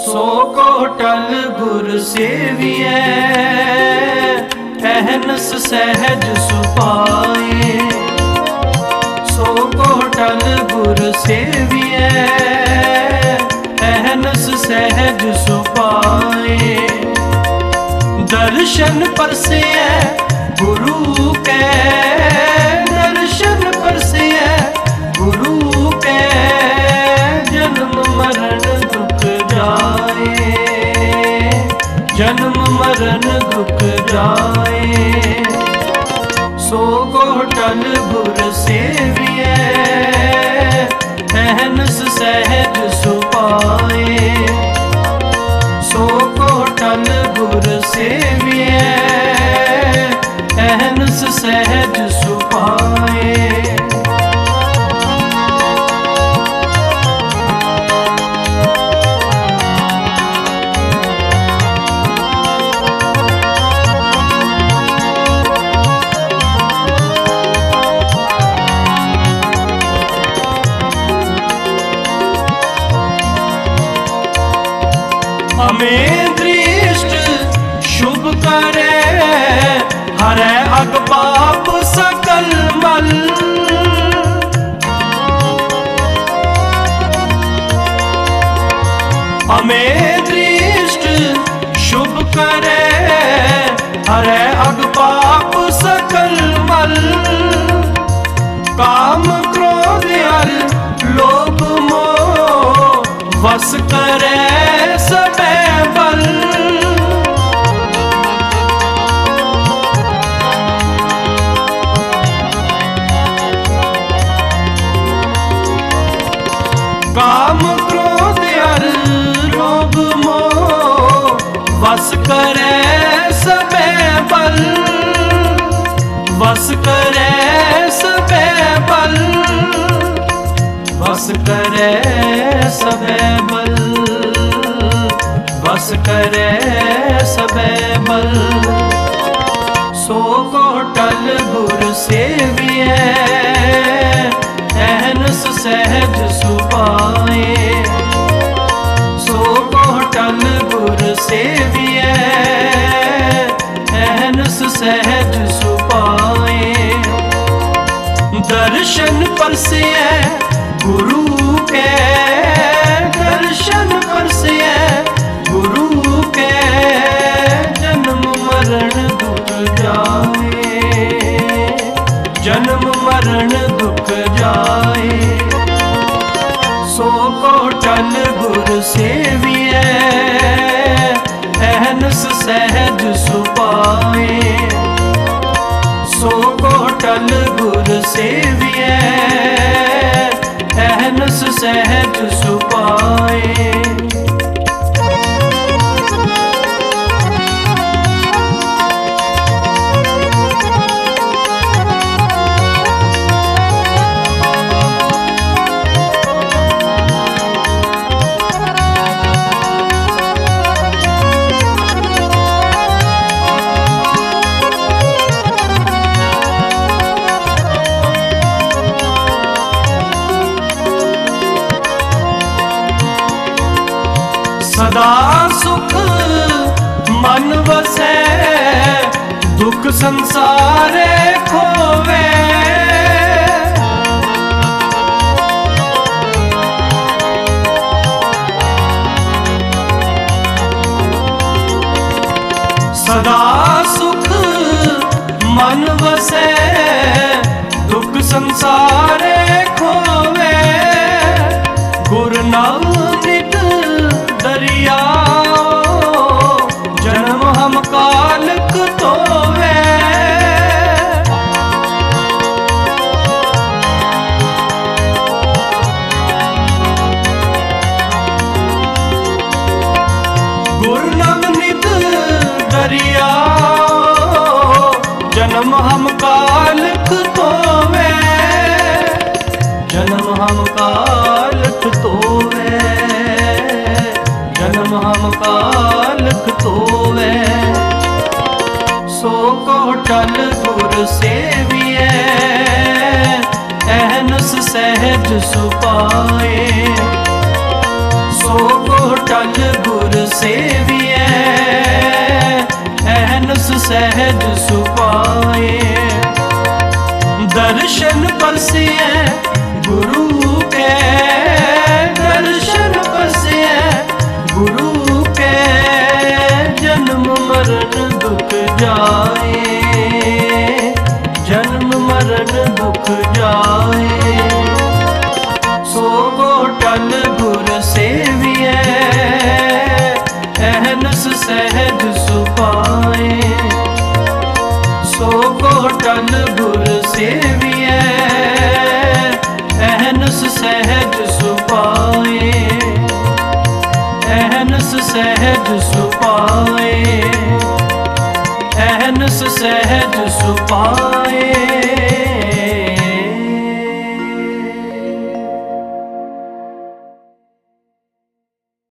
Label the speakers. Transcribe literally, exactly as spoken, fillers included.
Speaker 1: सो कोटल गुर सेविए अहनस सहज सुपाए। सो कोटल गुर सेविए अहनस सहज सुपाए। दर्शन परसे गुरु के दर्शन परसे गुरु के जन्म मरण दुख जाए। जन्म मरण दुख जाए। सो कोटल गुर सेविए अहनस सहज सुपाए। सो कोटल गुर सेविए अहनस सहज सुपाए। हमें दृष्ट शुभ करे हरे अग पाप सकल मल। हमें दृष्ट शुभ करे हरे अग पाप सकल मल। काम क्रोध अर लोभ मोह वस करे सबे बल। काम क्रोध अर लोभ मोह वस करे सबे बल। वस करे सबे बल। वस करे सबे बल। वस करे सबे बल। सो कोटल गुर सेविए अहनस सहज सुपाए। सो कोटल गुर सेविए अहनस सहज सुपाए। दर्शन परसे गुरु के दर्शन परसे गुरु के जन्म मरण दुख जाए। जन्म मरण दुख जाए। सो कोटल गुर सेविए अहनस सहज सुपाए। सो कोटल गुर सेविए अहनस सहज सुपाए। सदा सुख मन वसे दुख संसारे खोवे। सदा सुख मन वसे दुख संसारे खोवे। गुर नानक दरिया जन्म हम कालक तोवे। गुरु नवनीत दरिया जन्म हम कालक तोवे। जन्म हम कालक तोवे। जन्म हम कालक तोवे। सो कोटल गुर सेविए अहनस सहज सुपाए। सो कोटल गुर सेविए, अहनस सहज सुपाए। दर्शन परसिए गुरु के, दर्शन परसिए गुरु के, जन्म मरण दुख जाए, जन्म मरण दुख जाए। सो को टल गुर सेविए, अहनस सहज सुपाए। सो को टल गुर सेविए, अहनस सहज सुपाए, अहनस सहज सुपाए, अहनस सहज सुपाए।